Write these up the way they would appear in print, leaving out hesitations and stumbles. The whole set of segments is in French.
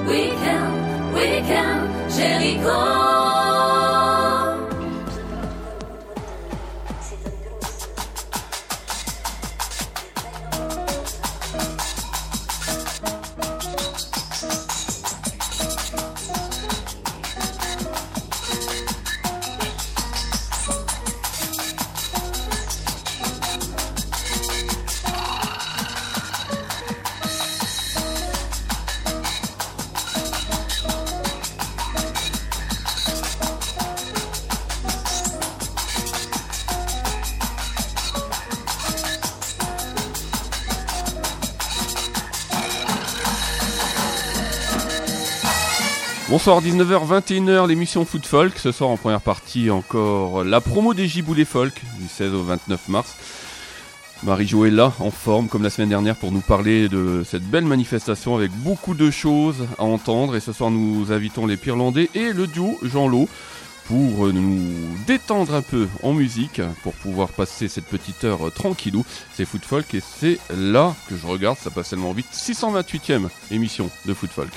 Weekend, Jericho. Bonsoir, 19h-21h, l'émission Foot Folk. Ce soir en première partie encore la promo des Giboulées Folk du 16 au 29 mars. Marie-Jo est là, en forme comme la semaine dernière pour nous parler de cette belle manifestation avec beaucoup de choses à entendre. Et ce soir nous invitons les Pirlandais et le duo Jean-Lot pour nous détendre un peu en musique, pour pouvoir passer cette petite heure tranquillou. C'est Foot Folk et c'est là que je regarde, ça passe tellement vite, 628e émission de Foot Folk.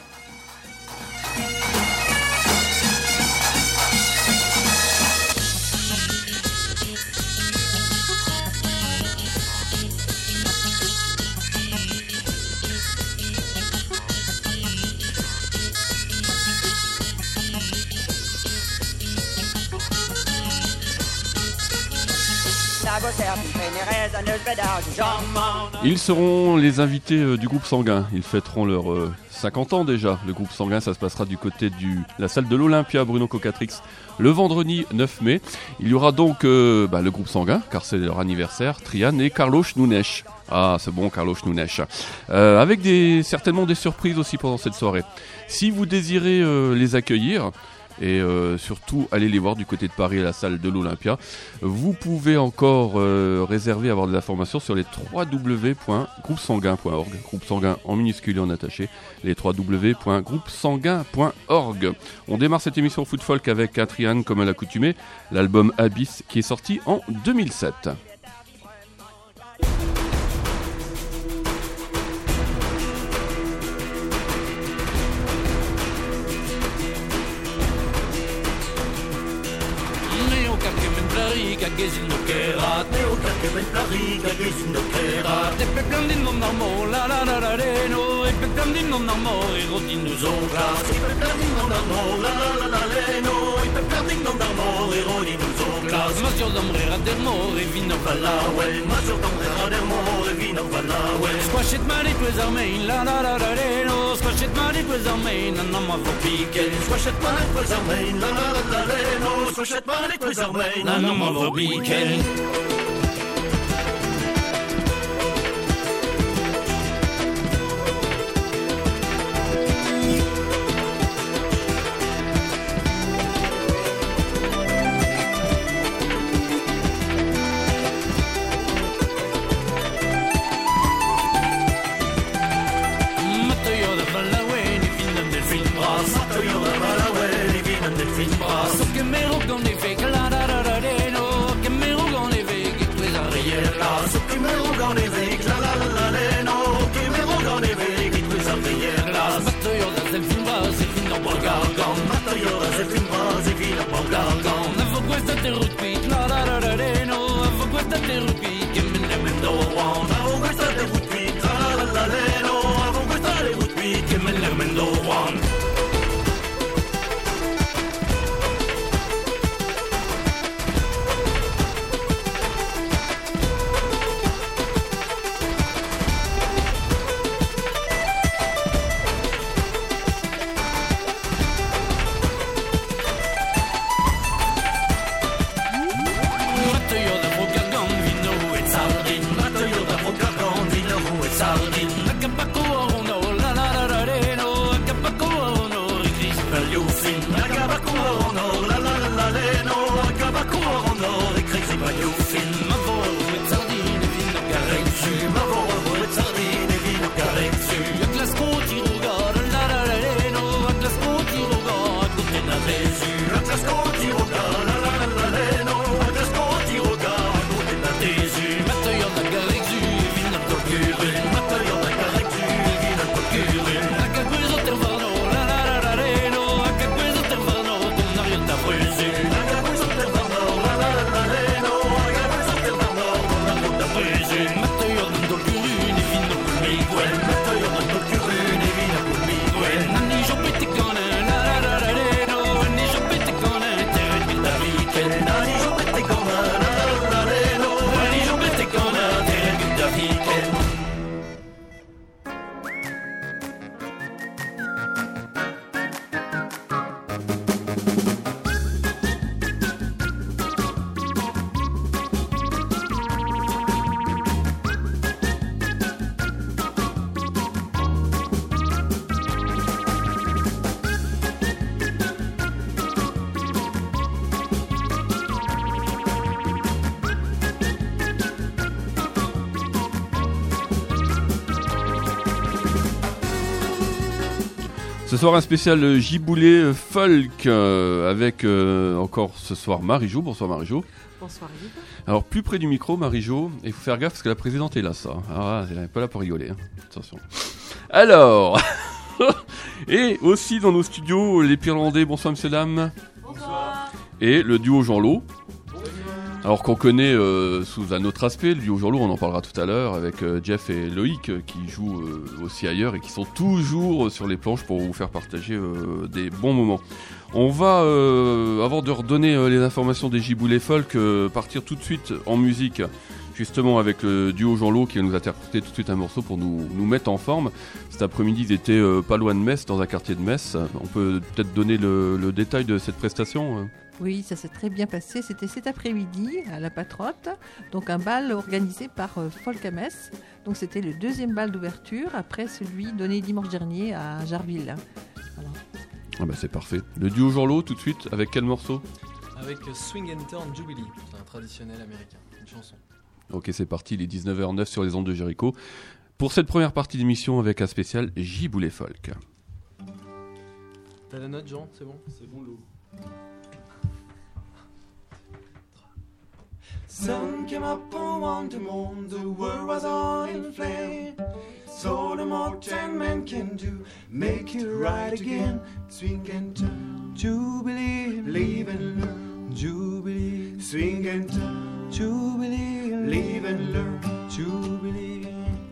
Ils seront les invités du groupe Sanguin. Ils fêteront leurs 50 ans déjà. Le groupe Sanguin, ça se passera du côté de la salle de l'Olympia Bruno Cocatrix le vendredi 9 mai. Il y aura donc le groupe Sanguin, car c'est leur anniversaire, Trian et Carlos Nunes. Ah, c'est bon, Carlos Nunes. Avec certainement des surprises aussi pendant cette soirée. Si vous désirez les accueillir, et surtout allez les voir du côté de Paris à la salle de l'Olympia, vous pouvez encore réserver, avoir des informations sur les www.groupesanguin.org, groupe sanguin en minuscule et en attaché, les www.groupesanguin.org. On démarre cette émission Foot Folk avec un Trian comme à l'accoutumée, l'album Abyss qui est sorti en 2007. Gezin no kerat, neo kake ben plari, gezin no kerat. Epe blandin non narmo, la la la la reno. Epe blandin non narmo, erotin nous oglas. Epe blandin non narmo, la la la la reno. Epe blandin non narmo, erotin nous oglas. Masur d'amre radermo, revino valawel. Masur d'amre radermo, revino valawel. Squashet mali tues armein, la la la la reno. Squashet mali tues armein, nanama vopiken. Squashet mali tues armein, la la la la reno. Squashet mali tues armein, nanama vopiken. Weekend. Che me rock dans les fake, la la la la la, no. Che me rock dans les fake. Ce soir un spécial giboulé folk avec encore ce soir Marie-Jo. Bonsoir Marie-Jo. Bonsoir Yves. Alors plus près du micro Marie-Jo, il faut faire gaffe parce que la présidente est là ça. Ah, elle n'est pas là pour rigoler. Hein. Attention. Alors, et aussi dans nos studios les Pirlandais. Bonsoir monsieur dame. Bonsoir. Et le duo Jean-Lot. Alors qu'on connaît sous un autre aspect, le duo Jean-Lot, on en parlera tout à l'heure avec Jeff et Loïc qui jouent aussi ailleurs et qui sont toujours sur les planches pour vous faire partager des bons moments. On va, avant de redonner les informations des giboulés folk, partir tout de suite en musique, justement avec le duo Jean-Lot qui va nous interpréter tout de suite un morceau pour nous mettre en forme. Cet après-midi, ils étaient pas loin de Metz, dans un quartier de Metz. On peut peut-être donner le détail de cette prestation Oui, ça s'est très bien passé. C'était cet après-midi à la Patrotte, donc un bal organisé par Folk à Metz. Donc c'était le deuxième bal d'ouverture après celui donné dimanche dernier à Jarville. Voilà. Ah bah c'est parfait. Le duo Jean-Lot tout de suite, avec quel morceau ? Avec Swing and Turn Jubilee, c'est un traditionnel américain, une chanson. Ok, c'est parti, il est 19h09 sur les ondes de Jericho. Pour cette première partie d'émission avec un spécial giboulé folk. T'as la note Jean, c'est bon ? C'est bon Lou. Sun came up on Wonder Moon, the world was all in flame. So the more 10 men can do, make it right again. Swing and turn, Jubilee, live and learn, Jubilee. Swing and turn, Jubilee, live and learn, Jubilee.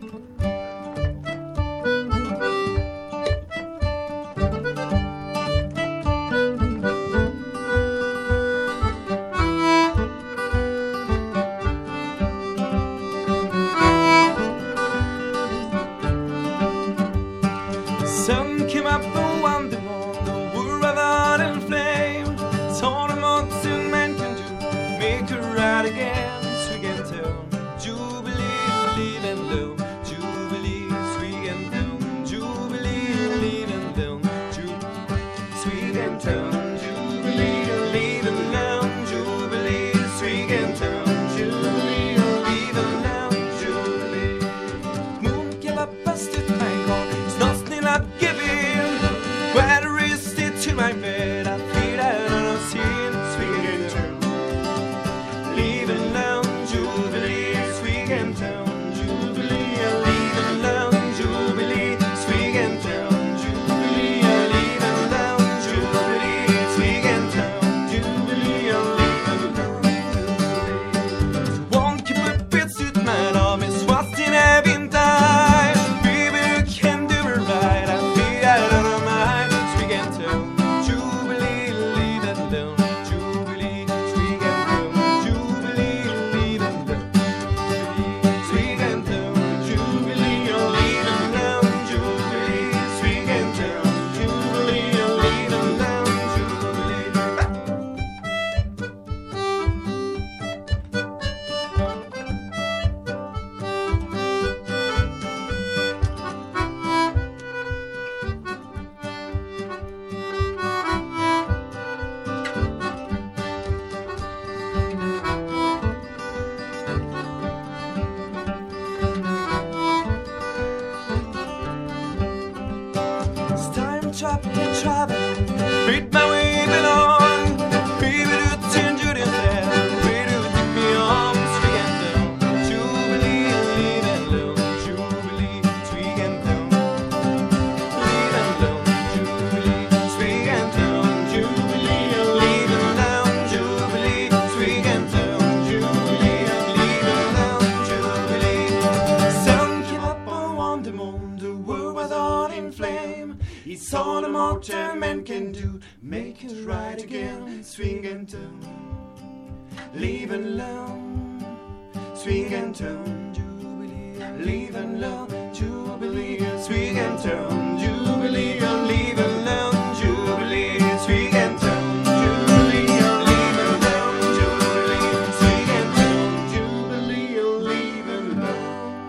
Leave and learn, swing and turn, Jubilee. Leave and learn, Jubilee. Swing and turn, Jubilee. Leave and learn, Jubilee. Swing and turn, Jubilee. Leave and learn, Jubilee. Swing and turn, Jubilee. Leave and learn,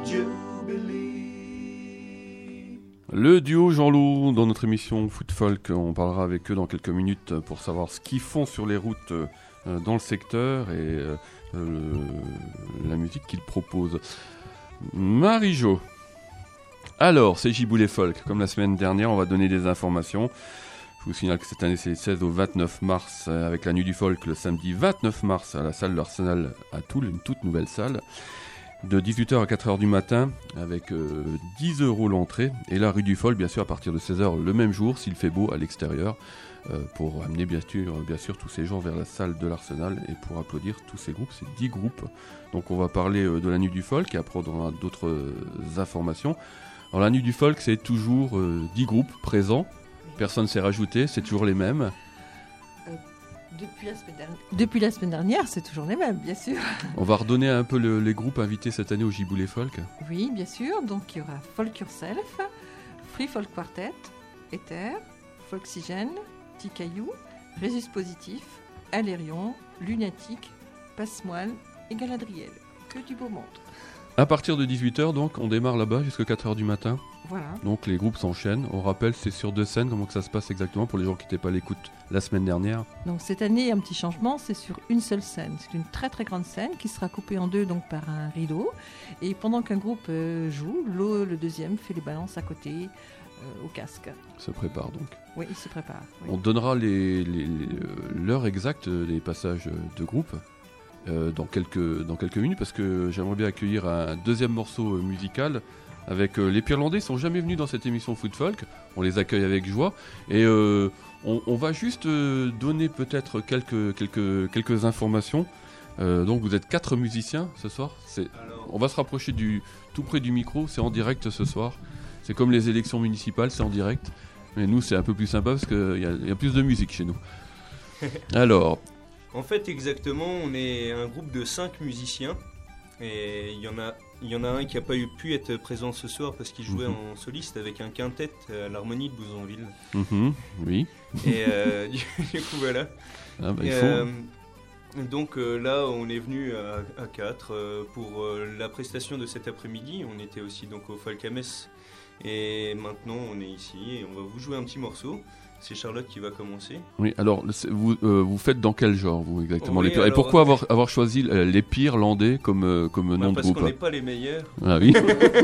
Jubilee. Le duo Jean-Loup dans notre émission Foot Folk, on parlera avec eux dans quelques minutes pour savoir ce qu'ils font sur les routes dans le secteur et la musique qu'ils proposent. Marie-Jo, Alors, c'est Giboulé Folk. Comme la semaine dernière, on va donner des informations. Je vous signale que cette année, c'est le 16 au 29 mars, avec la Nuit du Folk, le samedi 29 mars, à la salle de l'Arsenal à Toul, une toute nouvelle salle. De 18h à 4h du matin, avec 10 € l'entrée. Et la rue du Folk, bien sûr, à partir de 16h le même jour, s'il fait beau, à l'extérieur. Pour amener bien sûr tous ces gens vers la salle de l'Arsenal et pour applaudir tous ces groupes, c'est 10 groupes. Donc on va parler de la Nuit du Folk et après on aura d'autres informations. Alors la Nuit du Folk, c'est toujours 10 groupes présents, personne ne s'est rajouté, c'est toujours les mêmes. Depuis la semaine dernière, c'est toujours les mêmes, bien sûr. On va redonner un peu les groupes invités cette année au Giboulé Folk. Oui, bien sûr, donc il y aura Folk Yourself, Free Folk Quartet, Ether, Folksigène, Petit Caillou, Résus Positif, Alérion, Lunatique, Passemoile et Galadriel. Que du beau monde. À partir de 18h, donc, on démarre là-bas jusqu'à 4h du matin. Voilà. Donc les groupes s'enchaînent. On rappelle, c'est sur 2 scènes. Comment que ça se passe exactement pour les gens qui n'étaient pas à l'écoute la semaine dernière? Donc cette année, un petit changement, c'est sur une seule scène. C'est une très très grande scène qui sera coupée en deux donc par un rideau. Et pendant qu'un groupe joue, le deuxième fait les balances à côté au casque. Se prépare donc. Oui, il se prépare. Oui. On donnera l'heure exacte des passages de groupe dans quelques minutes parce que j'aimerais bien accueillir un deuxième morceau musical avec les Pirlandais. Ils sont jamais venus dans cette émission Foot Folk. On les accueille avec joie et on va juste donner peut-être quelques informations. Donc vous êtes 4 musiciens ce soir. On va se rapprocher tout près du micro. C'est en direct ce soir. C'est comme les élections municipales, c'est en direct. Mais nous, c'est un peu plus sympa parce qu'il y a plus de musique chez nous. Alors. En fait, exactement, on est un groupe de 5 musiciens. Et il y en a un qui n'a pas pu être présent ce soir parce qu'il jouait en soliste avec un quintet à l'harmonie de Bouzonville. Oui. Et du coup, voilà. Ah bah, il faut. Donc là, on est venu à 4 pour la prestation de cet après-midi. On était aussi donc au Folk à Metz. Et maintenant, on est ici et on va vous jouer un petit morceau. C'est Charlotte qui va commencer. Oui, alors vous faites dans quel genre vous exactement? Oui, et pourquoi avoir choisi les Pirlandais comme nom de groupe? Parce qu'on n'est pas les meilleurs. Ah oui.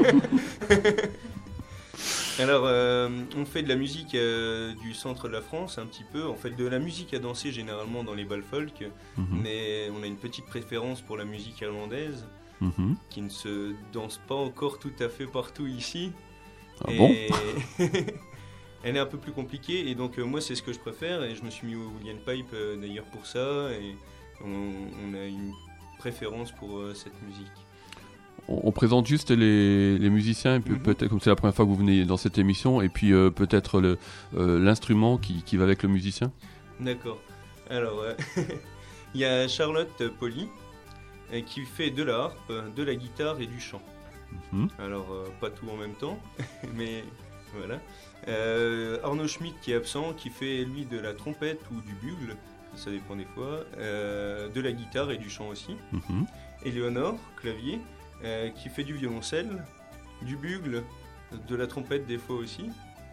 Alors, on fait de la musique du centre de la France un petit peu. On fait de la musique à danser généralement dans les bals folk, mais on a une petite préférence pour la musique irlandaise qui ne se danse pas encore tout à fait partout ici. Ah bon? Elle est un peu plus compliquée et donc moi c'est ce que je préfère et je me suis mis au Woolian Pipe d'ailleurs pour ça et on a une préférence pour cette musique. On présente juste les musiciens et puis peut-être comme c'est la première fois que vous venez dans cette émission et puis peut-être l'instrument qui va avec le musicien. D'accord. Alors il y a Charlotte Poli qui fait de la harpe, de la guitare et du chant. Alors pas tout en même temps mais voilà. Arnaud Schmitt qui est absent, qui fait lui de la trompette ou du bugle, ça dépend des fois, de la guitare et du chant aussi. Éléonore, clavier, qui fait du violoncelle, du bugle, de la trompette des fois aussi.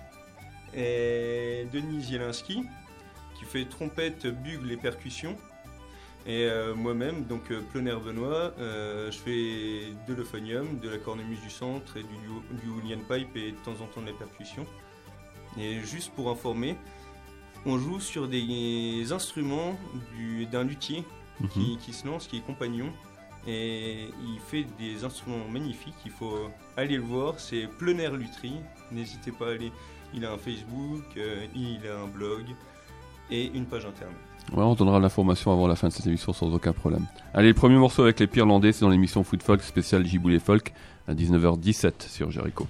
Et Denis Zielinski, qui fait trompette, bugle et percussion. Et moi-même, donc Ploner Benoît, je fais de l'euphonium, de la cornemuse du centre et du Woolian Pipe et de temps en temps de la percussion. Et juste pour informer, on joue sur des instruments d'un luthier qui se lance, qui est compagnon. Et il fait des instruments magnifiques, il faut aller le voir, c'est Ploner Lutherie, n'hésitez pas à aller. Il a un Facebook, il a un blog et une page internet. Ouais, on donnera l'information avant la fin de cette émission sans aucun problème. Allez, le premier morceau avec les Pirlandais, c'est dans l'émission Foot Folk spéciale Giboulé Folk à 19h17 sur Jericho.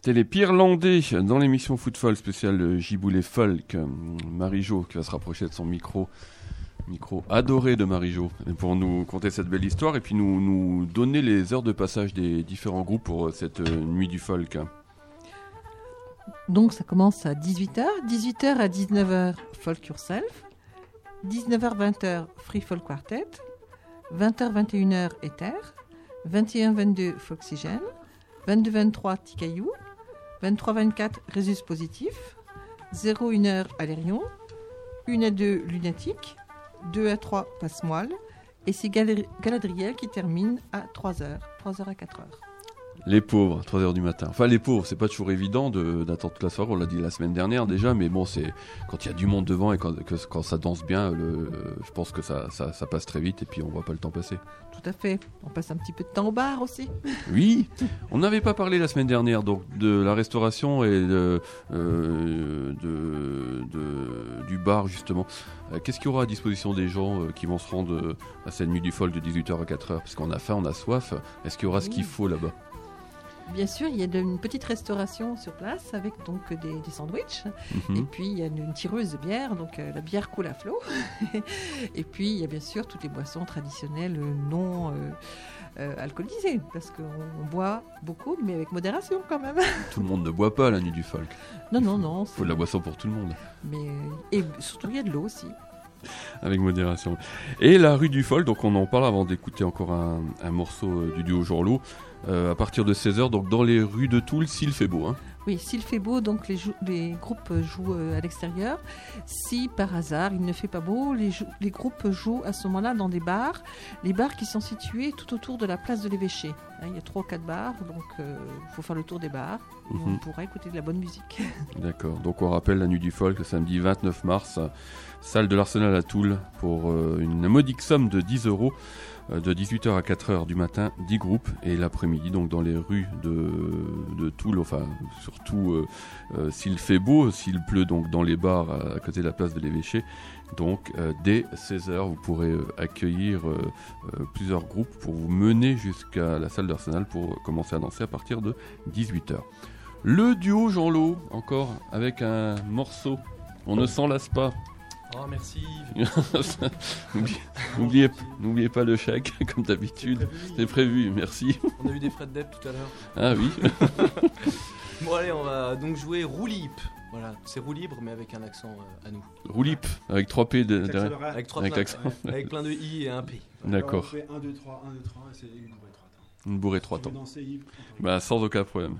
C'était les Pirlandais dans l'émission Foot Folk spéciale Giboulet Folk. Marie-Jo qui va se rapprocher de son micro adoré de Marie-Jo, pour nous conter cette belle histoire et puis nous donner les heures de passage des différents groupes pour cette nuit du folk. Donc ça commence à 18h, 18h à 19h Folk Yourself, 19h-20h Free Folk Quartet, 20h-21h Ether, 21h-22 Folksigène, 22h-23 Ticaillou, 23h-24 Résus Positif, 0-1h Alérion, 1h-2 Lunatique, 2h-3 Passemoile, et c'est Galadriel qui termine à 3h à 4h. Les pauvres, 3h du matin. Enfin, les pauvres, c'est pas toujours évident d'attendre toute la soirée. On l'a dit la semaine dernière déjà, mais bon, c'est quand il y a du monde devant et quand ça danse bien, je pense que ça passe très vite et puis on voit pas le temps passer. Tout à fait. On passe un petit peu de temps au bar aussi. Oui, on n'avait pas parlé la semaine dernière donc de la restauration et du bar justement. Qu'est-ce qu'il y aura à disposition des gens qui vont se rendre à cette nuit du folk de 18h à 4h? Parce qu'on a faim, on a soif. Est-ce qu'il y aura ce qu'il faut là-bas? Bien sûr, il y a une petite restauration sur place avec donc des sandwichs. Et puis il y a une tireuse de bière, donc la bière coule à flot. Et puis il y a bien sûr toutes les boissons traditionnelles non alcoolisées, parce qu'on boit beaucoup, mais avec modération quand même. Tout le monde ne boit pas la nuit du folk. Non. Il faut de la boisson pour tout le monde. Et surtout il y a de l'eau aussi. Avec modération. Et la rue du folk, donc on en parle avant d'écouter encore un morceau du duo Jourlot. À partir de 16h, donc dans les rues de Toul, s'il fait beau. Hein. Oui, s'il fait beau, donc les groupes jouent à l'extérieur. Si par hasard il ne fait pas beau, les groupes jouent à ce moment-là dans des bars. Les bars qui sont situés tout autour de la place de l'Évêché. Il y a 3 ou 4 bars, donc il faut faire le tour des bars. Et on pourra écouter de la bonne musique. D'accord, donc on rappelle la nuit du folk, le samedi 29 mars, salle de l'Arsenal à Toul, pour une modique somme de 10 €. De 18h à 4h du matin, 10 groupes, et l'après-midi donc dans les rues de Toul, enfin surtout s'il fait beau, s'il pleut donc dans les bars à côté de la place de l'Évêché, donc dès 16h vous pourrez accueillir plusieurs groupes pour vous mener jusqu'à la salle d'Arsenal pour commencer à danser à partir de 18h. Le duo Jean-Lot, encore avec un morceau, on ne s'en lasse pas. Oh, merci. N'oubliez pas le chèque, comme d'habitude. C'est prévu, merci. On a eu des frais de dette tout à l'heure. Ah oui. Bon, allez, on va donc jouer Roue Libre. Voilà, c'est Roue Libre, mais avec un accent à nous. Roue Libre, avec 3 P derrière. Avec 3 avec l'accent. Ouais, avec plein de I et un P. D'accord. On fait 1, 2, 3, 1, 2, 3, et c'est une bourrée 3 temps. Une bourrée 3 temps. Danser, Yves, bah, sans aucun problème.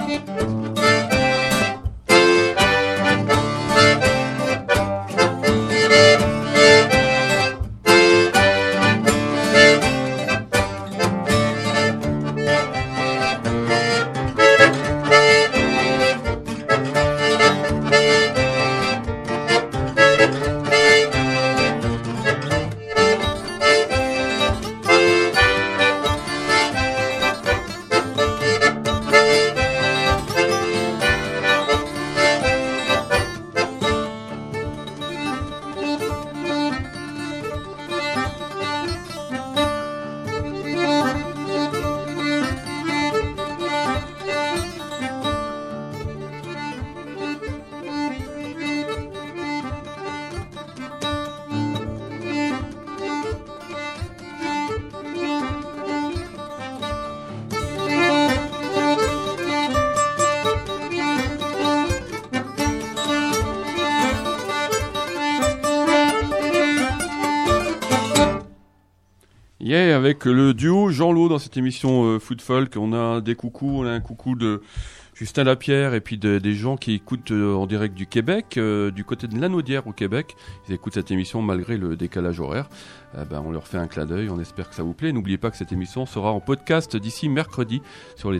Yeah, avec le duo Jean-Lot dans cette émission Food Folk, on a des coucous, on a un coucou de Justin Lapierre et puis des gens qui écoutent en direct du Québec, du côté de Lanaudière au Québec. Ils écoutent cette émission malgré le décalage horaire. On leur fait un clin d'œil, on espère que ça vous plaît. N'oubliez pas que cette émission sera en podcast d'ici mercredi sur les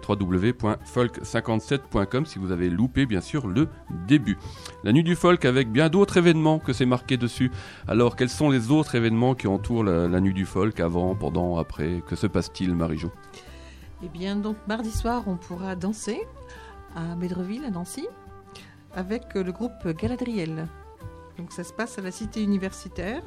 www.folk57.com si vous avez loupé bien sûr le début. La nuit du folk avec bien d'autres événements que c'est marqué dessus. Alors quels sont les autres événements qui entourent la nuit du folk, avant, pendant, après? Que se passe-t-il, Marie-Jo? Eh bien, donc mardi soir, on pourra danser à Bédreville, à Nancy, avec le groupe Galadriel. Donc ça se passe à la cité universitaire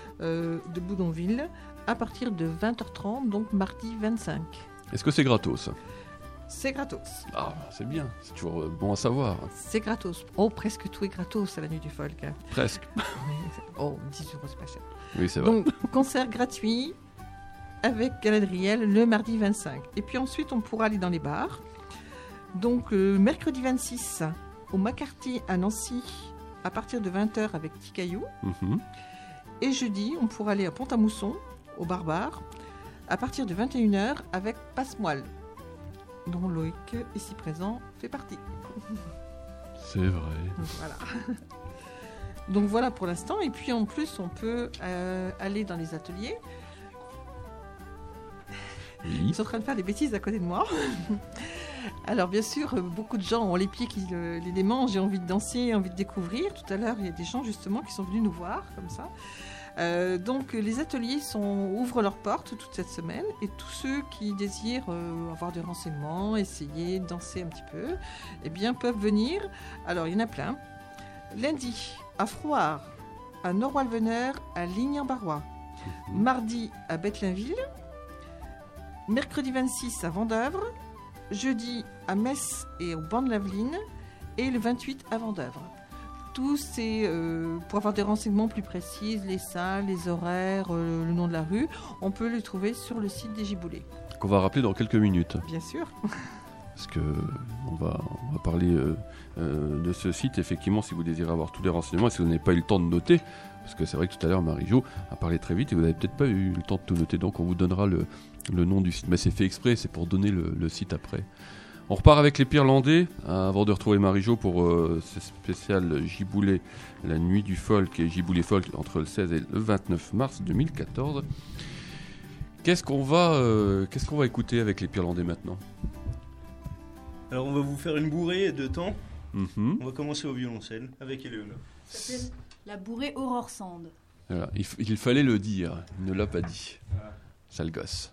de Boudonville à partir de 20h30, donc mardi 25. Est-ce que c'est gratos? C'est gratos. Ah, c'est bien, c'est toujours bon à savoir. C'est gratos. Oh, presque tout est gratos à la nuit du folk. Presque. Oh, 10 €, c'est pas cher. Oui, c'est vrai. Donc, concert gratuit avec Galadriel le mardi 25. Et puis ensuite, on pourra aller dans les bars. Donc, mercredi 26, au McCarthy à Nancy, à partir de 20h avec Ticaillou. Mhm. Et jeudi, on pourra aller à Pont-à-Mousson, au Barbare, à partir de 21h avec Passemoile, dont Loïc, ici présent, fait partie. C'est vrai. Donc, voilà. Donc voilà pour l'instant. Et puis en plus, on peut aller dans les ateliers. Oui. Ils sont en train de faire des bêtises à côté de moi. Alors bien sûr, beaucoup de gens ont les pieds qui les démangent, j'ai envie de danser, envie de découvrir. Tout à l'heure, il y a des gens justement qui sont venus nous voir comme ça. Donc les ateliers ouvrent leurs portes toute cette semaine et tous ceux qui désirent avoir des renseignements, essayer de danser un petit peu, eh bien peuvent venir. Alors il y en a plein. Lundi à Frouard, à Nord-Walveneur, à Ligny-en-Barrois. Mardi à Bethlainville. Mercredi 26 à Vendeuvre. Jeudi à Metz et au banc de Laveline. Et le 28 à Vendeuvre. Tout c'est pour avoir des renseignements plus précis, les salles, les horaires, le nom de la rue, on peut les trouver sur le site des Giboulées. Qu'on va rappeler dans quelques minutes. Bien sûr. Parce que on va parler de ce site, effectivement, si vous désirez avoir tous les renseignements, et si vous n'avez pas eu le temps de noter, parce que c'est vrai que tout à l'heure, Marie-Jo a parlé très vite et vous n'avez peut-être pas eu le temps de tout noter, donc on vous donnera le nom du site. Mais c'est fait exprès, c'est pour donner le site après. On repart avec les Pirlandais, avant de retrouver Marie-Jo pour ce spécial Giboulée, la nuit du folk et Giboulée folk entre le 16 et le 29 mars 2014. Qu'est-ce qu'on va écouter avec les Pirlandais maintenant? Alors on va vous faire une bourrée de temps. Mm-hmm. On va commencer au violoncelle avec Éléonore. Ça s'appelle la bourrée Aurore Sand. Voilà, il fallait le dire, il ne l'a pas dit. Sale gosse.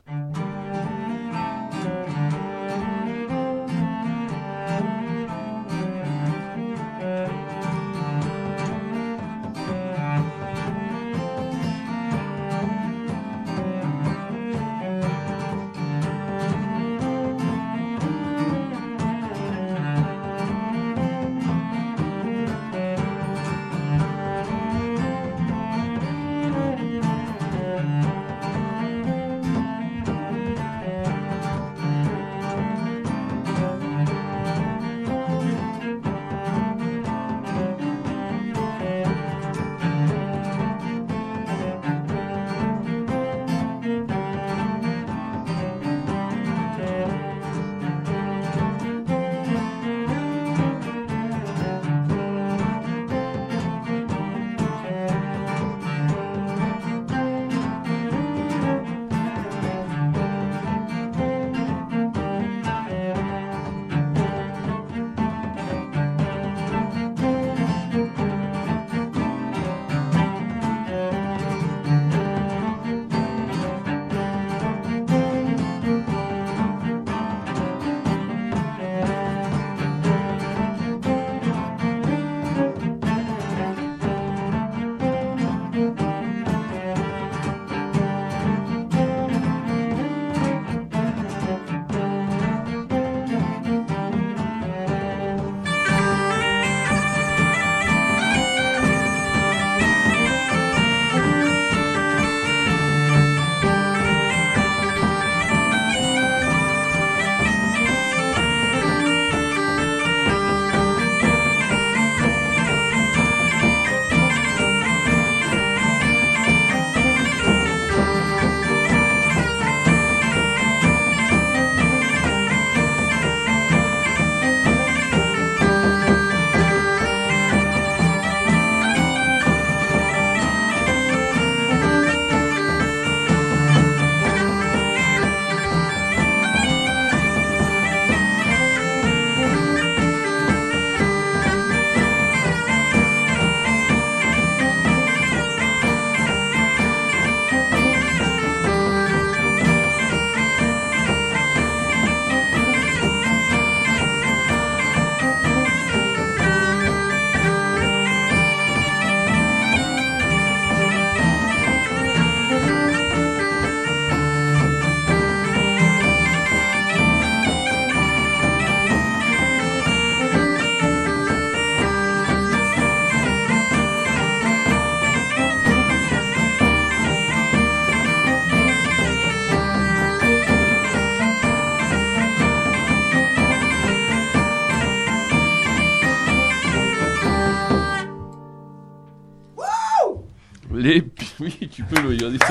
Oui, tu peux le dire.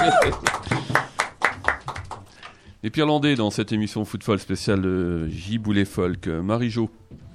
Les Pirlandais dans cette émission Footfall spéciale Giboulet Folk. Marie-Jo.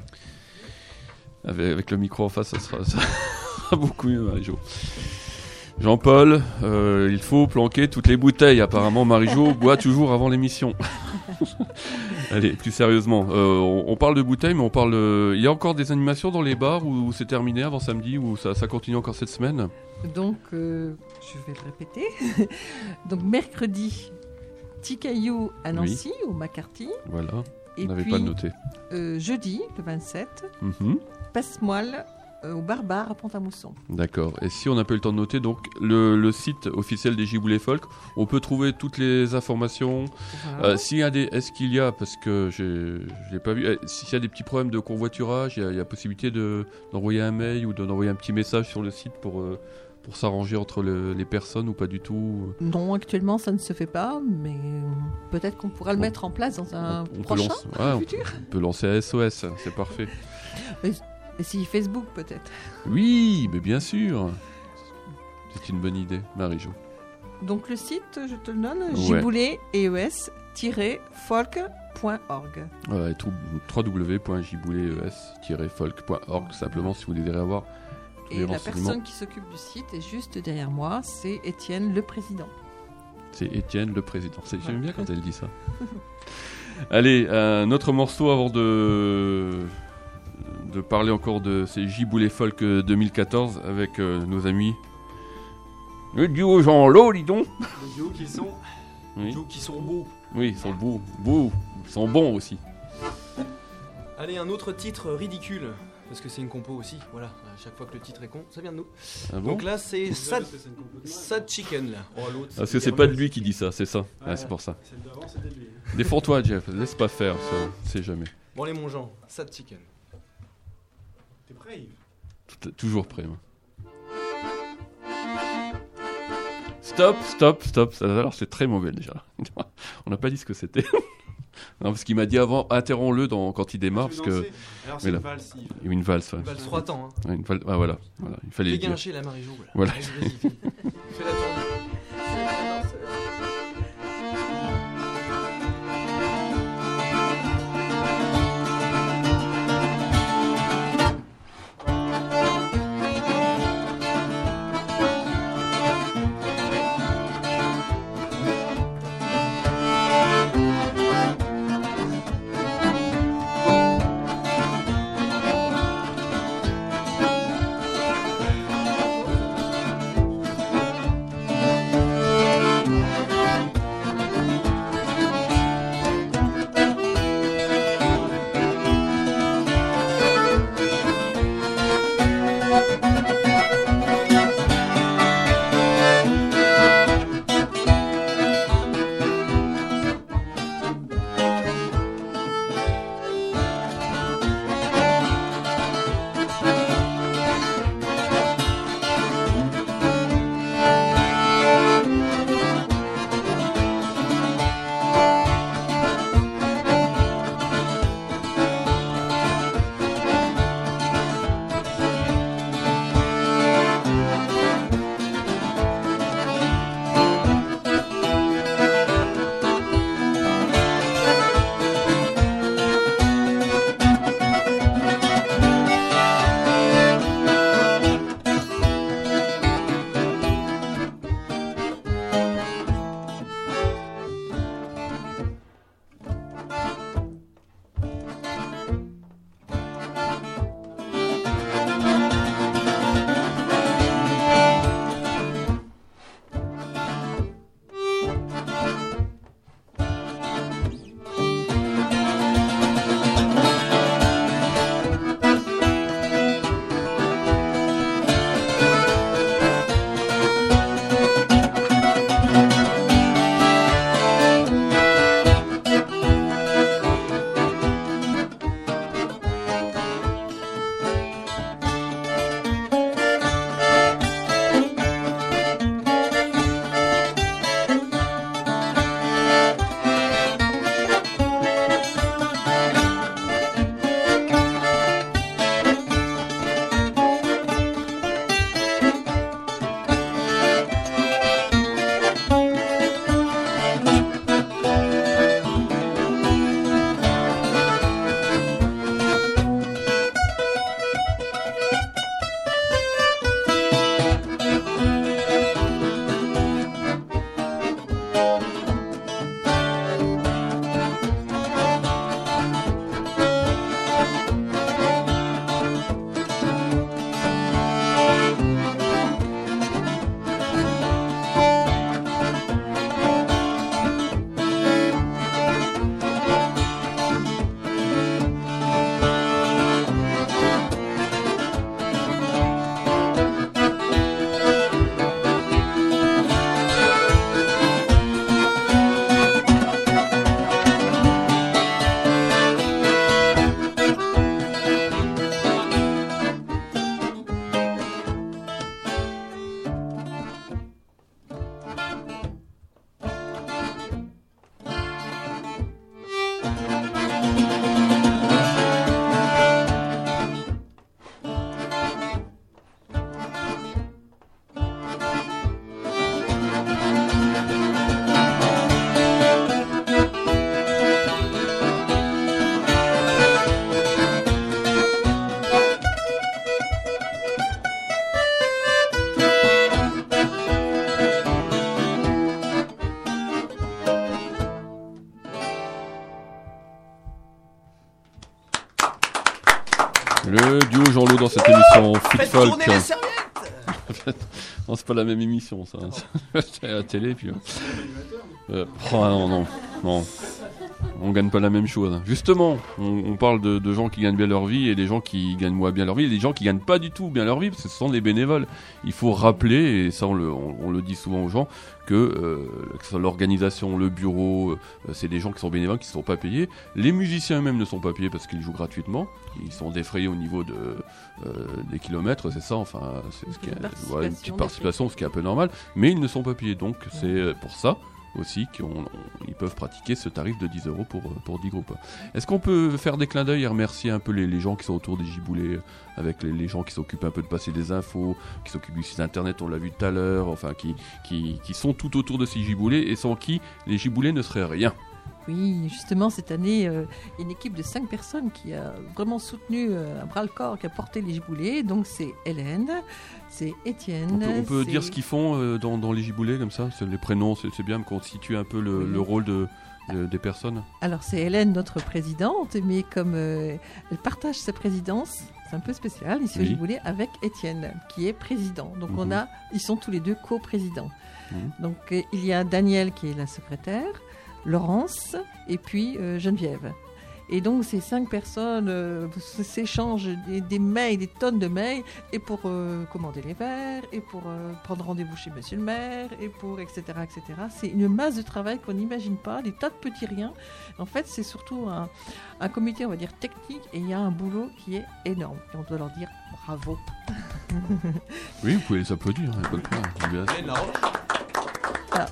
Avec le micro en face, ça sera beaucoup mieux, Marie-Jo. Jean-Paul, il faut planquer toutes les bouteilles. Apparemment, Marie-Jo boit toujours avant l'émission. Allez, plus sérieusement, on parle de bouteilles, mais on parle. Il y a encore des animations dans les bars où c'est terminé avant samedi, ou ça continue encore cette semaine? Donc, je vais le répéter. Donc, mercredi, Ticaillou à Nancy, au McCarthy. Voilà, Et on n'avait puis, pas noté. Jeudi, le 27, Mhm. Passemoile au Barbare à Pont-à-Mousson. D'accord. Et si on n'a pas eu le temps de noter, donc le site officiel des Giboulet Folk, on peut trouver toutes les informations. Voilà. Est-ce qu'il y a, parce que je l'ai pas vu, s'il y a des petits problèmes de covoiturage, il y a possibilité d'envoyer un mail ou d'envoyer un petit message sur le site pour s'arranger entre les personnes ou pas du tout? Non, actuellement, ça ne se fait pas, mais peut-être qu'on pourra le mettre en place dans un On peut prochain futur. on peut lancer un SOS, c'est parfait. Et si Facebook, peut-être. Oui, mais bien sûr. C'est une bonne idée, Marie-Jo. Donc, le site, je te le donne, Ouais. giboulet-ees-folk.org. Voilà, et www.giboulet-folk.org, simplement si vous désirez avoir tous les Et la renseignements. personne qui s'occupe du site est juste derrière moi, c'est Étienne, le président. C'est Étienne, le président. J'aime bien quand elle dit ça. Allez, un autre morceau avant de parler encore de ces Giboulet Folk 2014 avec nos amis. Le duo Jean-Lot, dis donc. Les duos qui sont, Oui. duos qui sont beaux. Oui, ils sont beaux. Ils sont bons aussi. Allez, un autre titre ridicule. Parce que c'est une compo aussi, voilà. À chaque fois que le titre est con, ça vient de nous. Ah bon? Donc là, c'est Sad C'est une complètement- Chicken, là. Oh, l'autre, Parce que c'est pas de lui qui dit ça, c'est ça. Ah, c'est pour ça. Celle d'avant, c'était de lui. Défends-toi, Jeff. Laisse pas faire, ça. C'est jamais. Bon, allez, mon Jean, Sad Chicken. T'es prêt, Yves? Toujours prêt, moi. Stop. Alors, c'est très mauvais déjà. On n'a pas dit ce que c'était. Non, parce qu'il m'a dit avant, interromps-le quand il démarre, parce Tu veux que. danser Alors, c'est Mais une là- valse, Yves. Une valse, ouais. Valse 3 temps, hein. Ouais, ah, voilà. Il fallait le dire. Déguincher la Marie-Jo, là. Voilà. Vas-y, fais la tournée. Le duo Jean-Lot dans cette émission Foot Faites Folk. tourner les serviettes. Non, c'est pas la même émission, ça. C'est à la télé, puis... non. On gagne pas la même chose. Justement, on parle de gens qui gagnent bien leur vie et des gens qui gagnent moins bien leur vie et des gens qui gagnent pas du tout bien leur vie parce que ce sont des bénévoles. Il faut rappeler, et ça on le dit souvent aux gens, que ce soit l'organisation, le bureau, c'est des gens qui sont bénévoles, qui ne sont pas payés. Les musiciens eux-mêmes ne sont pas payés parce qu'ils jouent gratuitement. Ils sont défrayés au niveau des kilomètres, c'est ça, enfin, c'est ce qui est, voilà, une petite participation, ce qui est un peu normal, mais ils ne sont pas payés. Donc c'est pour ça aussi qu'ils peuvent pratiquer ce tarif de 10 € pour 10 groupes. Est-ce qu'on peut faire des clins d'œil et remercier un peu les gens qui sont autour des giboulées, avec les gens qui s'occupent un peu de passer des infos, qui s'occupent du site internet, on l'a vu tout à l'heure, enfin qui sont tout autour de ces giboulées et sans qui les giboulées ne seraient rien. Oui, justement, cette année, il y a une équipe de 5 personnes qui a vraiment soutenu à bras-le-corps, qui a porté les giboulées. Donc, c'est Hélène, c'est Étienne. On peut dire ce qu'ils font dans les giboulées, comme ça. Les prénoms, c'est bien qu'on situe un peu le rôle des personnes. Alors, c'est Hélène, notre présidente, mais comme elle partage sa présidence, c'est un peu spécial, ici au giboulé, avec Étienne, qui est président. Donc, ils sont tous les deux co-présidents. Donc, il y a Daniel, qui est la secrétaire, Laurence et puis Geneviève. Et donc ces 5 personnes s'échangent des mails, des tonnes de mails, et pour commander les verres, et pour prendre rendez-vous chez monsieur le maire, et pour etc. etc. C'est une masse de travail qu'on n'imagine pas, des tas de petits riens. En fait, c'est surtout un comité, on va dire, technique, et il y a un boulot qui est énorme. Et on doit leur dire bravo. Oui, vous pouvez les applaudir, hein, pas de problème. Voilà.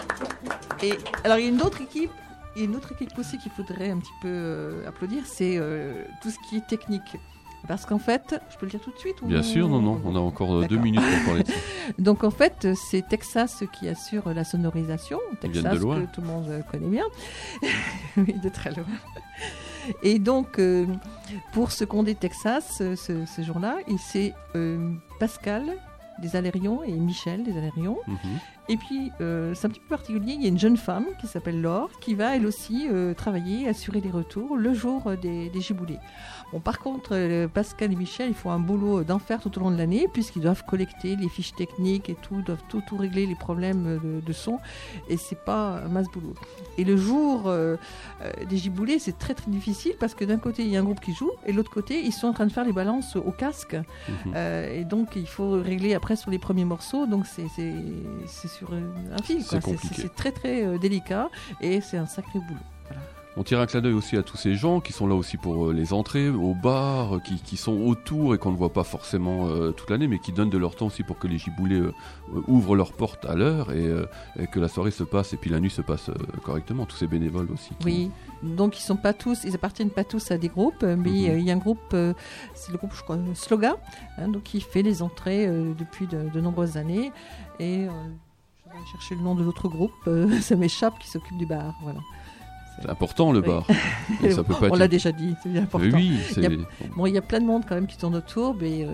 Et alors, il y a une autre équipe aussi qu'il faudrait un petit peu applaudir, c'est tout ce qui est technique. Parce qu'en fait, je peux le dire tout de suite Bien sûr, non, on a encore 2 minutes pour parler de ça. Donc en fait, c'est Texas qui assure la sonorisation. Texas, que tout le monde connaît bien. Oui, de très loin. Et donc, pour seconder Texas, ce jour-là, c'est Pascal des Alérions et Michel des Alérions. Et puis, c'est un petit peu particulier, il y a une jeune femme qui s'appelle Laure, qui va elle aussi travailler, assurer les retours le jour des giboulées. Bon, par contre, Pascal et Michel, ils font un boulot d'enfer tout au long de l'année, puisqu'ils doivent collecter les fiches techniques et tout, doivent tout régler les problèmes de son, et c'est pas un masse boulot. Et le jour des giboulées, c'est très très difficile, parce que d'un côté, il y a un groupe qui joue, et de l'autre côté, ils sont en train de faire les balances au casque. Et donc, il faut régler après sur les premiers morceaux, donc c'est sur un fil. C'est très très délicat, et c'est un sacré boulot. Voilà. On tire un clin d'œil aussi à tous ces gens qui sont là aussi pour les entrées, au bar, qui sont autour et qu'on ne voit pas forcément toute l'année, mais qui donnent de leur temps aussi pour que les giboulées ouvrent leurs portes à l'heure et que la soirée se passe et puis la nuit se passe correctement. Tous ces bénévoles aussi. Oui, donc ils appartiennent pas tous à des groupes, mais il y a un groupe, c'est le groupe, je crois, Sloga, donc qui fait les entrées depuis de nombreuses années. Et je vais chercher le nom de l'autre groupe, ça m'échappe, qui s'occupe du bar, voilà. C'est important le bar. Et ça peut pas on l'a déjà dit, c'est bien important. Oui, il y a plein de monde quand même qui tourne autour, mais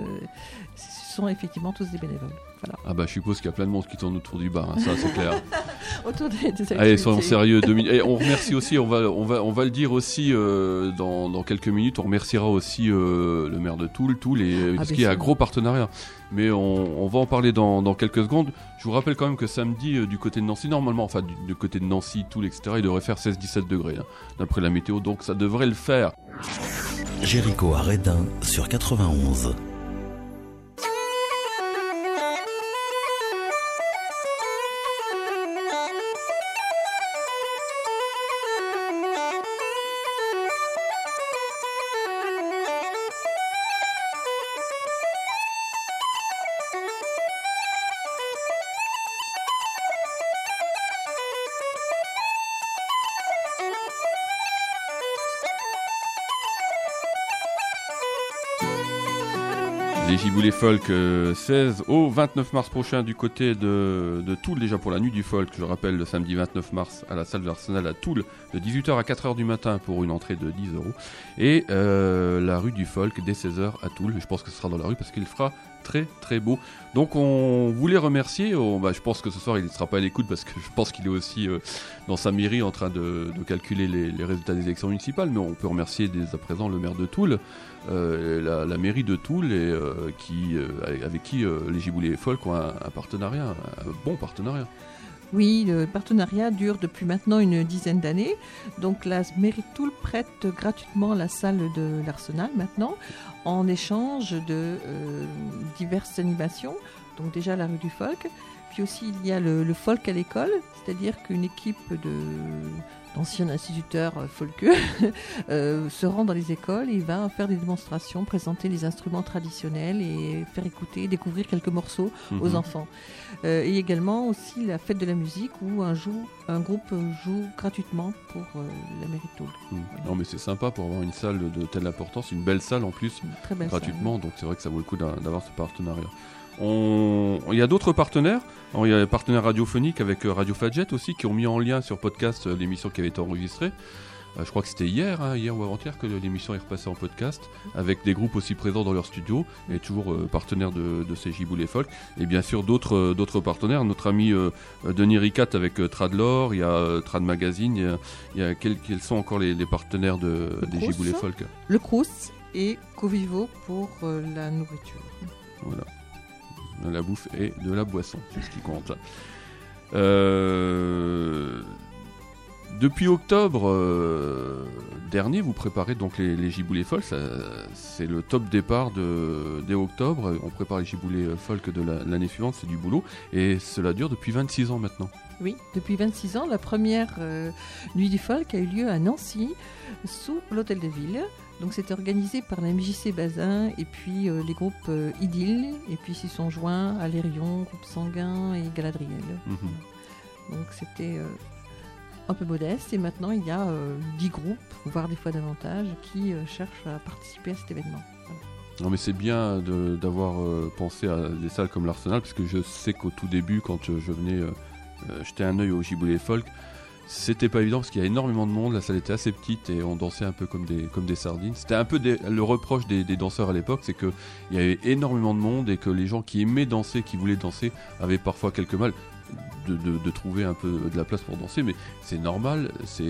ce sont effectivement tous des bénévoles. Voilà. Ah bah je suppose qu'il y a plein de monde qui tourne autour du bar, hein, ça c'est clair. Autour des activités. Allez, soyons sérieux. Et on remercie aussi, on va le dire aussi dans quelques minutes, on remerciera aussi le maire de Toul, parce qu'il y a un gros partenariat. Mais on va en parler dans quelques secondes. Je vous rappelle quand même que samedi, du côté de Nancy, normalement, enfin du côté de Nancy, Toul, etc., il devrait faire 16-17 degrés, hein, d'après la météo, donc ça devrait le faire. Jéricho à Redin sur 91. les Giboulées Folk 16 au 29 mars prochain du côté de Toul, déjà pour la nuit du folk, je rappelle, le samedi 29 mars à la salle de l'Arsenal à Toul, de 18h à 4h du matin pour une entrée de 10 €. Et la rue du folk dès 16h à Toul, je pense que ce sera dans la rue parce qu'il fera très très beau. Donc on voulait remercier, je pense que ce soir il ne sera pas à l'écoute parce que je pense qu'il est aussi dans sa mairie en train de calculer les résultats des élections municipales, mais on peut remercier dès à présent le maire de Toul, la mairie de Toul et avec qui les Giboulées Folk ont un partenariat, un bon partenariat. Oui, le partenariat dure depuis maintenant une dizaine d'années. Donc la mairie de Toul prête gratuitement la salle de l'Arsenal maintenant, en échange de diverses animations. Donc déjà la rue du folk, puis aussi il y a le folk à l'école, c'est-à-dire qu'une équipe d'anciens instituteurs folkeux se rend dans les écoles et va faire des démonstrations, présenter les instruments traditionnels et faire écouter, découvrir quelques morceaux aux enfants. Et également aussi la fête de la musique où un groupe joue gratuitement pour la mairie de Toul. Non mais c'est sympa pour avoir une salle de telle importance, une belle salle en plus, très belle gratuitement, salle. Donc c'est vrai que ça vaut le coup d'avoir ce partenariat. Il y a d'autres partenaires. Alors, il y a des partenaires radiophoniques avec Radio Fadjet aussi qui ont mis en lien sur podcast l'émission qui avait été enregistrée. Je crois que c'était hier ou avant-hier que l'émission est repassée en podcast avec des groupes aussi présents dans leur studio et toujours partenaires de ces Giboulées Folk. Et bien sûr d'autres partenaires. Notre ami Denis Ricat avec Tradlore, il y a Trad Magazine, quels sont encore les partenaires des Giboulées Folk? Le Crous et Covivo pour la nourriture. Voilà. De la bouffe et de la boisson, c'est ce qui compte. Depuis octobre dernier, vous préparez donc les Giboulées Folk. C'est le top départ dès octobre. On prépare les Giboulées Folk de l'année suivante, c'est du boulot. Et cela dure depuis 26 ans maintenant. Oui, depuis 26 ans. La première nuit du folk a eu lieu à Nancy, sous l'Hôtel de Ville. Donc c'était organisé par la MJC Bazin et puis les groupes Idylle, et puis s'y sont joints Alérion, Groupe Sanguin et Galadriel. Donc c'était un peu modeste, et maintenant il y a 10 groupes, voire des fois davantage, qui cherchent à participer à cet événement. Voilà. Non mais c'est bien d'avoir pensé à des salles comme l'Arsenal, parce que je sais qu'au tout début, quand je venais jeter un œil au Giboulées Folk, c'était pas évident parce qu'il y a énormément de monde, la salle était assez petite et on dansait un peu comme des sardines. C'était un peu le reproche des danseurs à l'époque, c'est qu'il y avait énormément de monde et que les gens qui aimaient danser, qui voulaient danser, avaient parfois quelques mal de trouver un peu de la place pour danser, mais c'est normal, c'est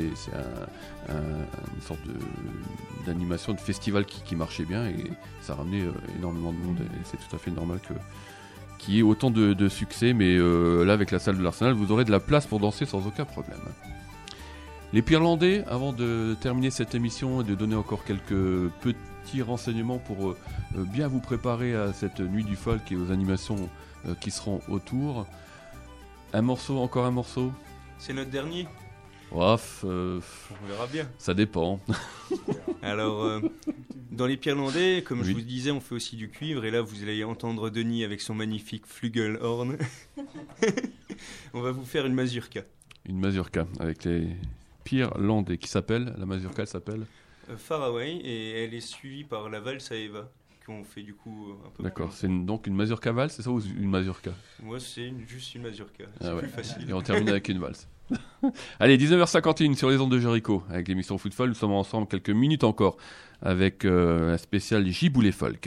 une sorte d'animation, de festival qui marchait bien et ça ramenait énormément de monde et c'est tout à fait normal qu'il y ait autant de succès, mais là avec la salle de l'Arsenal vous aurez de la place pour danser sans aucun problème. Les Pirlandais, avant de terminer cette émission et de donner encore quelques petits renseignements pour bien vous préparer à cette nuit du folk et aux animations qui seront autour, encore un morceau. C'est notre dernier. On verra bien. Ça dépend. Alors, dans les Pirlandais, comme je vous disais, on fait aussi du cuivre. Et là, vous allez entendre Denis avec son magnifique flugelhorn. On va vous faire une mazurka. Une mazurka avec les Pirlandais qui s'appelle, la mazurka elle s'appelle Faraway, et elle est suivie par la valse à Eva, qu'on fait du coup un peu. D'accord, c'est donc une mazurka valse, c'est ça, ou une mazurka? Moi, c'est juste une mazurka. C'est plus facile. Et on termine avec une valse. Allez, 19h51 sur les ondes de Jericho avec l'émission Footfall. Nous sommes ensemble quelques minutes encore avec un spécial Giboulées Folk.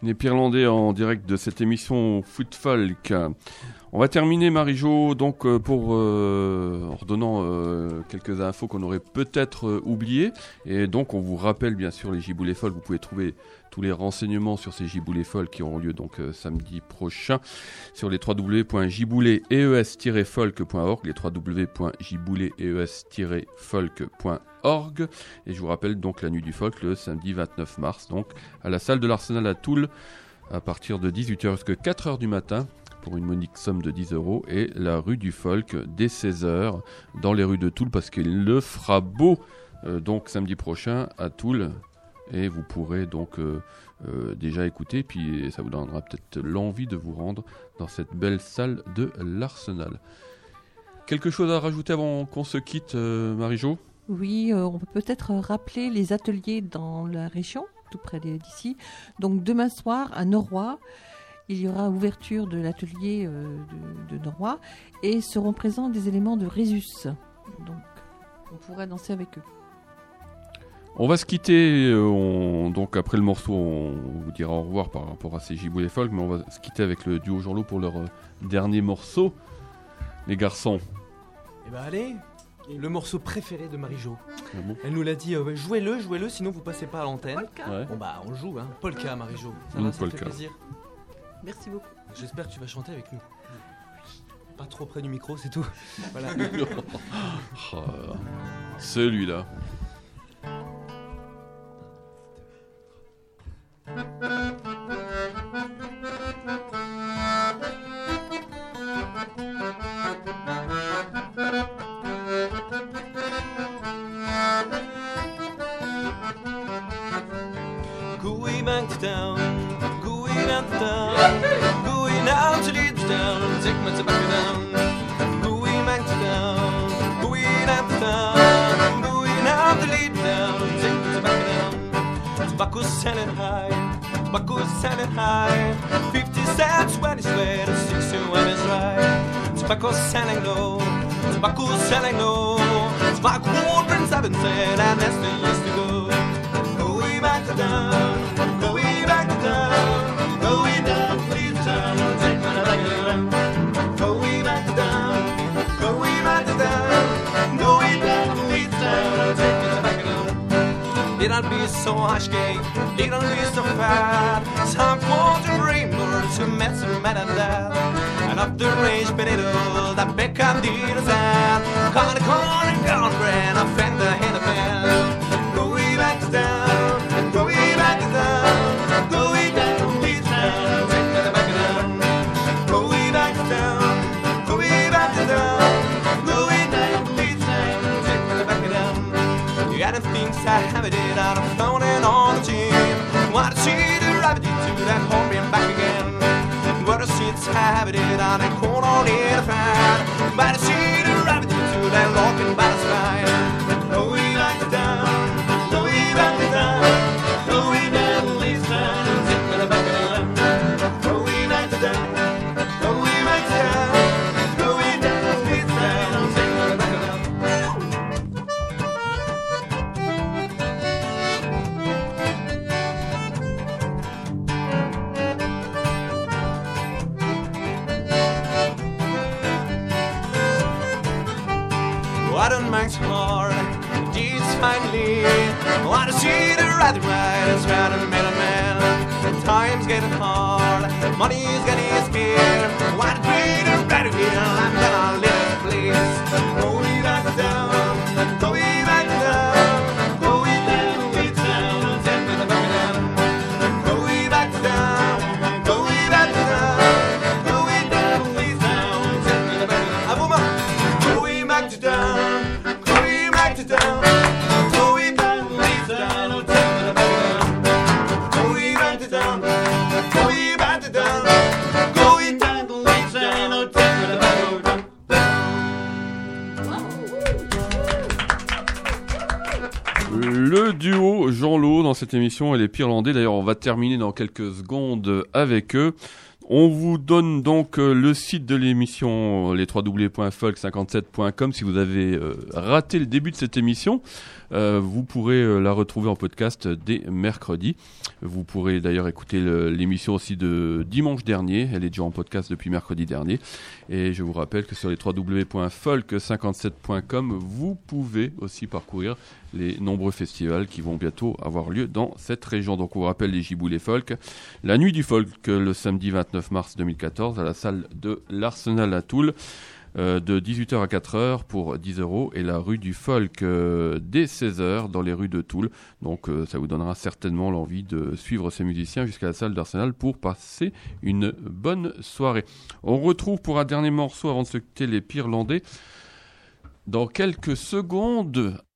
Les Pirlandais en direct de cette émission Foot Folk. On va terminer, Marie-Jo, donc en redonnant quelques infos qu'on aurait peut-être oubliées. Et donc on vous rappelle bien sûr les Giboulées Folk. Vous pouvez trouver tous les renseignements sur ces Giboulées Folk qui auront lieu donc samedi prochain sur les www.gibouleses-folk.org, les www.gibouleses-folk.org. Et je vous rappelle donc la nuit du folk le samedi 29 mars, donc à la salle de l'Arsenal à Toul, à partir de 18h jusqu'à 4h du matin, pour une monique somme de 10 € et la rue du Folk dès 16h dans les rues de Toul parce qu'il le fera beau donc samedi prochain à Toul et vous pourrez donc déjà écouter puis ça vous donnera peut-être l'envie de vous rendre dans cette belle salle de l'Arsenal. Quelque chose à rajouter avant qu'on se quitte, Marie-Jo ? Oui, on peut peut-être rappeler les ateliers dans la région, tout près d'ici. Donc demain soir à Norrois, il y aura ouverture de l'atelier de Norrois et seront présents des éléments de Résus. Donc, on pourra danser avec eux. On va se quitter, donc après le morceau, on vous dira au revoir par rapport à ces Giboulées Folk, mais on va se quitter avec le duo Jean-Lot pour leur dernier morceau. Les garçons. Eh ben allez, le morceau préféré de Marie-Jo. Ah bon ? Elle nous l'a dit, jouez-le, sinon vous passez pas à l'antenne. Polka. Ouais. Bon bah on le joue, hein. Polka, Marie-Jo. Ça Une va, ça te fait polka. plaisir. Merci beaucoup. J'espère que tu vas chanter avec nous. Pas trop près du micro, c'est tout. Voilà. Oh, celui-là. Going back to town, going out to town, going out to lead the town, take my tobacco down. Going back to town, going out to town, going out to lead the town, take my tobacco down. Tobacco's selling high, tobacco's selling high, 50 cents when it's wet, 60 when it's dry. Tobacco's selling low, tobacco's selling low, tobacco brings up and said, and that's the years to go. Going back to town, going back to town, going down to the town, take my tobacco down. Going back to town, going back to town, going down to the town, take my tobacco down. It don't be so hush gay, it don't be so fat. Some want to dream or to mess with man and that. And up the range, Benito, that Beckham did a sad. Call the corner, gone, brand, offend the hand of man. Going back to town, going back to town, going down to the town, take my tobacco down. Going back to town, going back to town, going down to the town, take my tobacco down. You got the things I have it in, I'm throwing it on the gym. Want to see the rabbit to that home and back again. What a seats have it in, I'm corn on in a fan. But I see the rabbit to that looking by the sky. Going back to town, going back to town, going down to the town, take my tobacco down. Going back to town, going back to town, going down to the town, take my tobacco down. What on Max hard, deeds finally. Want to see the right riders round and middle man. Time's getting hard, money's getting scarce. Want to be the right wheel, I'm gonna live this place. Going back down, going back down, going down to the town, take me the back down. Going back down, going back down, going down to the town, take me the back down. Abuma, going back to town. Going back to town, going back to the town, take me the back down. Going back to town, going back to town, going down to the town, take me the back down. Le duo Jean-Lot dans cette émission et les Pirlandais. D'ailleurs, on va terminer dans quelques secondes avec eux. On vous donne donc le site de l'émission, les www.folk57.com si vous avez raté le début de cette émission. Vous pourrez la retrouver en podcast dès mercredi. Vous pourrez d'ailleurs écouter l'émission aussi de dimanche dernier. Elle est déjà en podcast depuis mercredi dernier. Et je vous rappelle que sur les www.folk57.com, vous pouvez aussi parcourir les nombreux festivals qui vont bientôt avoir lieu dans cette région. Donc on vous rappelle les Giboulées Folk. La nuit du folk le samedi 29 mars 2014 à la salle de l'Arsenal à Toul. De 18h à 4h pour 10 € et la rue du Folk dès 16h dans les rues de Toul. Donc ça vous donnera certainement l'envie de suivre ces musiciens jusqu'à la salle d'Arsenal pour passer une bonne soirée. On retrouve pour un dernier morceau avant de se quitter les Pirlandais dans quelques secondes